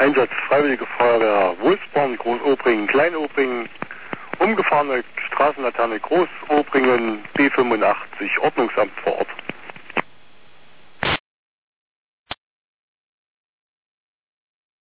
Einsatz Freiwillige Feuerwehr Wulsborn, Großobringen, Kleinobringen, umgefahrene Straßenlaterne Großobringen, B85, Ordnungsamt vor Ort.